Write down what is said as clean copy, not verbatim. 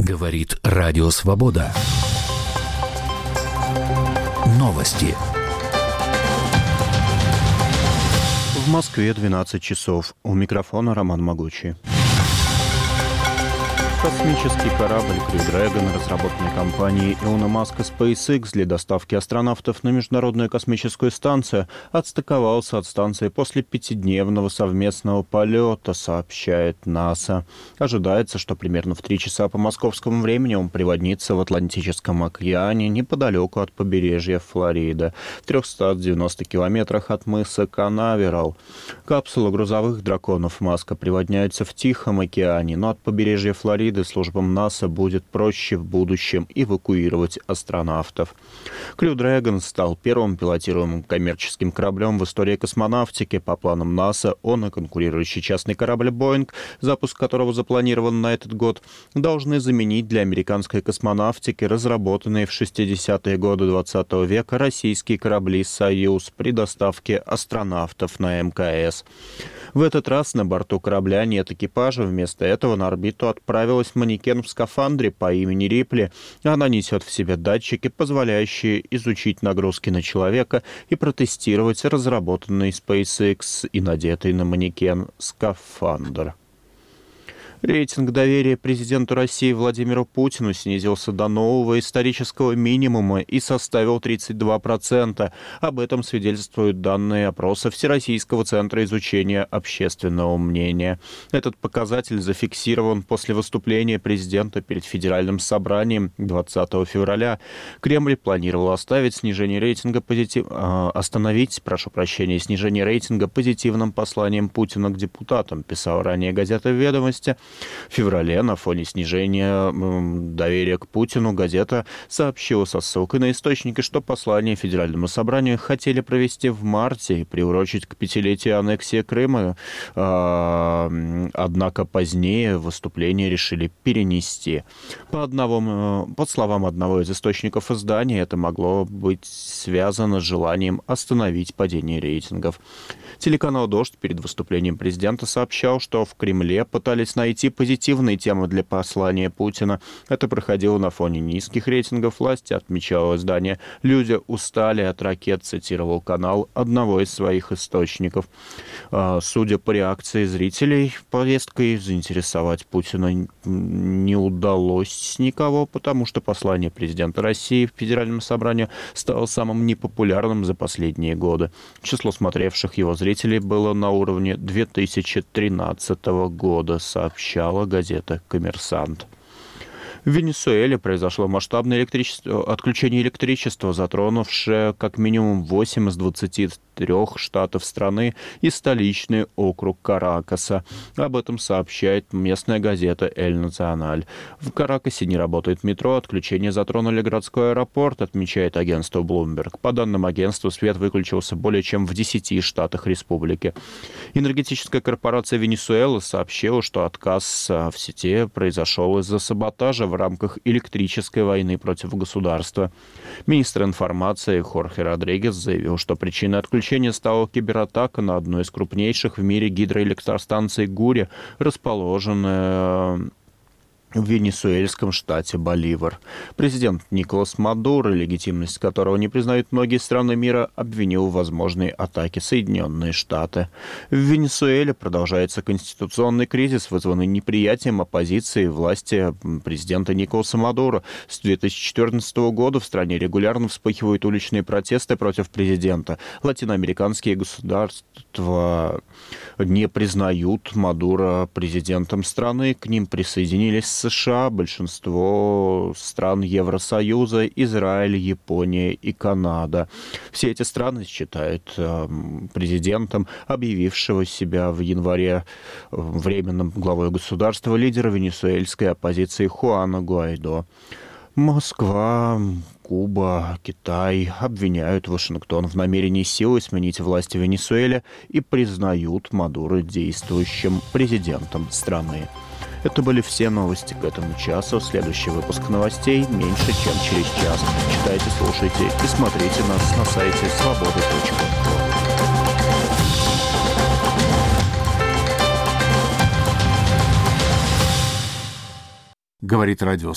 Говорит Радио Свобода. Новости. В Москве 12 часов. У микрофона Роман Могучий. Космический корабль Crew Dragon, разработанный компанией Илона Маска SpaceX для доставки астронавтов на Международную космическую станцию, отстыковался от станции после 5-дневного совместного полета, сообщает НАСА. Ожидается, что примерно в 3 часа по московскому времени он приводнится в Атлантическом океане неподалеку от побережья Флориды, в 390 километрах от мыса Канаверал. Капсула грузовых драконов Маска приводняется в Тихом океане, но от побережья Флориды службам НАСА будет проще в будущем эвакуировать астронавтов. Crew Dragon стал первым пилотируемым коммерческим кораблем в истории космонавтики. По планам НАСА он и конкурирующий частный корабль Boeing, запуск которого запланирован на этот год, должны заменить для американской космонавтики разработанные в 60-е годы XX века российские корабли «Союз» при доставке астронавтов на МКС. В этот раз на борту корабля нет экипажа. Вместо этого на орбиту отправилась манекен в скафандре по имени Рипли. Она несет в себе датчики, позволяющие изучить нагрузки на человека и протестировать разработанный SpaceX и надетый на манекен скафандр. Рейтинг доверия президенту России Владимиру Путину снизился до нового исторического минимума и составил 32%. Об этом свидетельствуют данные опроса Всероссийского центра изучения общественного мнения. Этот показатель зафиксирован после выступления президента перед Федеральным собранием 20 февраля. Кремль планировал снижение рейтинга позитивным посланием Путина к депутатам, писала ранее газета «Ведомости». В феврале на фоне снижения доверия к Путину газета сообщила со ссылкой на источники, что послание Федеральному собранию хотели провести в марте и приурочить к 5-летию аннексии Крыма. Однако позднее выступление решили перенести. По словам одного из источников издания, это могло быть связано с желанием остановить падение рейтингов. Телеканал «Дождь» перед выступлением президента сообщал, что в Кремле пытались найти позитивные темы для послания Путина. Это проходило на фоне низких рейтингов власти, отмечало издание. «Люди устали от ракет», цитировал канал одного из своих источников. Судя по реакции зрителей, повесткой заинтересовать Путина не удалось никого, потому что послание президента России в Федеральном собрании стало самым непопулярным за последние годы. Число смотревших его зрителей было на уровне 2013 года, сообщала газета «Коммерсант». В Венесуэле произошло масштабное отключение электричества, затронувшее как минимум 8 из 23 штатов страны и столичный округ Каракаса. Об этом сообщает местная газета «Эль Националь». В Каракасе не работает метро, отключение затронули городской аэропорт, отмечает агентство Bloomberg. По данным агентства, свет выключился более чем в 10 штатах республики. Энергетическая корпорация Венесуэлы сообщила, что отказ в сети произошел из-за саботажа в рамках электрической войны против государства. Министр информации Хорхе Родригес заявил, что причиной отключения стала кибератака на одну из крупнейших в мире гидроэлектростанций Гури, расположенная в венесуэльском штате Боливар. Президент Николас Мадуро, легитимность которого не признают многие страны мира, обвинил в возможной атаке Соединенные Штаты. В Венесуэле продолжается конституционный кризис, вызванный неприятием оппозиции власти президента Николаса Мадуро. С 2014 года в стране регулярно вспыхивают уличные протесты против президента. Латиноамериканские государства не признают Мадуро президентом страны. К ним присоединились США, большинство стран Евросоюза, Израиль, Япония и Канада. Все эти страны считают президентом, объявившего себя в январе временным главой государства, лидера венесуэльской оппозиции Хуана Гуайдо. Москва, Куба, Китай обвиняют Вашингтон в намерении силой сменить власть в Венесуэле и признают Мадуро действующим президентом страны. Это были все новости к этому часу. Следующий выпуск новостей меньше, чем через час. Читайте, слушайте и смотрите нас на сайте свобода.про. Говорит Радио